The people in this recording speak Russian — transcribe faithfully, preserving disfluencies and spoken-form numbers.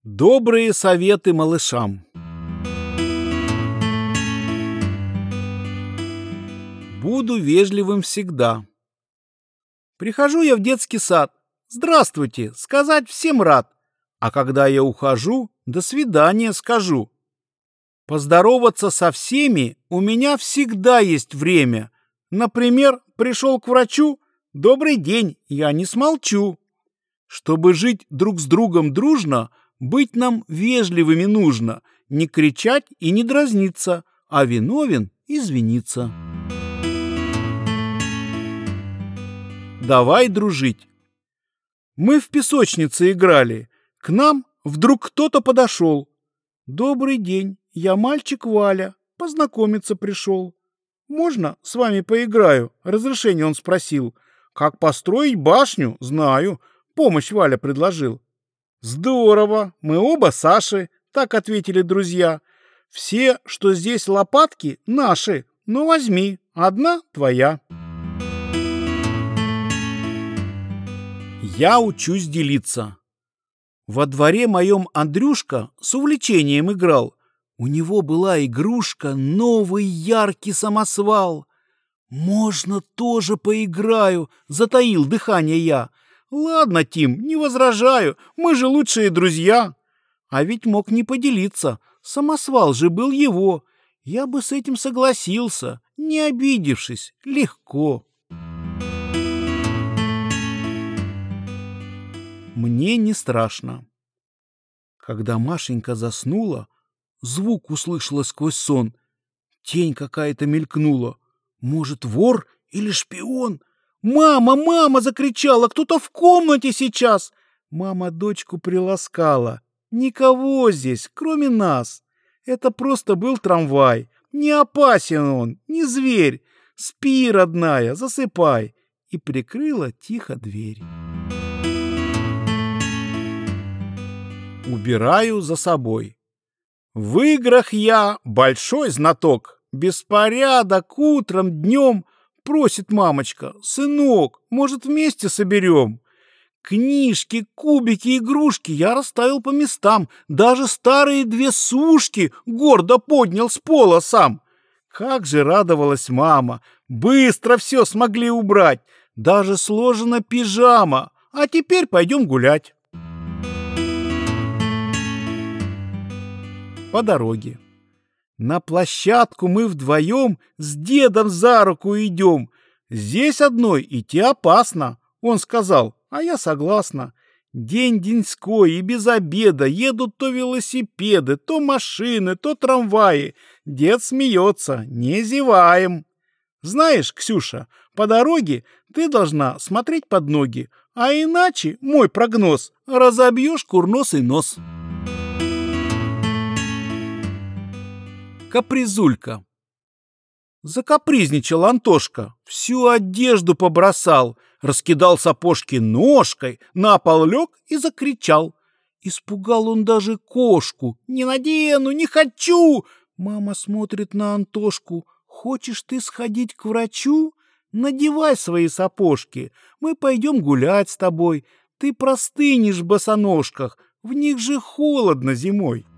Добрые советы малышам. Буду вежливым всегда. Прихожу я в детский сад. Здравствуйте, сказать всем рад. А когда я ухожу, до свидания скажу. Поздороваться со всеми у меня всегда есть время. Например, пришел к врачу. Добрый день, я не смолчу. Чтобы жить друг с другом дружно, быть нам вежливыми нужно, не кричать и не дразниться, а виновен извиниться. Давай дружить. Мы в песочнице играли. К нам вдруг кто-то подошел. Добрый день, я мальчик Валя, познакомиться пришел. Можно с вами поиграю? Разрешение он спросил. Как построить башню, знаю. Помощь Валя предложил. Здорово, мы оба Саши, так ответили друзья. Все, что здесь лопатки, наши, но возьми, одна твоя. Я учусь делиться. Во дворе моем Андрюшка с увлечением играл. У него была игрушка, новый яркий самосвал. Можно тоже поиграю, затаил дыхание я. Ладно, Тим, не возражаю, мы же лучшие друзья. А ведь мог не поделиться, самосвал же был его. Я бы с этим согласился, не обидевшись, легко. Мне не страшно. Когда Машенька заснула, звук услышала сквозь сон. Тень какая-то мелькнула. Может, вор или шпион? «Мама, мама!» — закричала. «Кто-то в комнате сейчас!» Мама дочку приласкала. «Никого здесь, кроме нас. Это просто был трамвай. Не опасен он, не зверь. Спи, родная, засыпай!» И прикрыла тихо дверь. Убираю за собой. В играх я большой знаток. Беспорядок утром, днем. Просит мамочка: «Сынок, может, вместе соберем?» Книжки, кубики, игрушки я расставил по местам. Даже старые две сушки гордо поднял с пола сам. Как же радовалась мама. Быстро все смогли убрать. Даже сложена пижама. А теперь пойдем гулять. По дороге. На площадку мы вдвоем с дедом за руку идем. Здесь одной идти опасно, он сказал, а я согласна. День деньской и без обеда едут то велосипеды, то машины, то трамваи. Дед смеется, не зеваем. Знаешь, Ксюша, по дороге ты должна смотреть под ноги, а иначе, мой прогноз, разобьешь курносый нос. Капризулька. Закапризничал Антошка, всю одежду побросал, раскидал сапожки ножкой, на пол лег и закричал. Испугал он даже кошку. «Не надену, не хочу!» Мама смотрит на Антошку. «Хочешь ты сходить к врачу? Надевай свои сапожки, мы пойдем гулять с тобой. Ты простынешь в босоножках, в них же холодно зимой».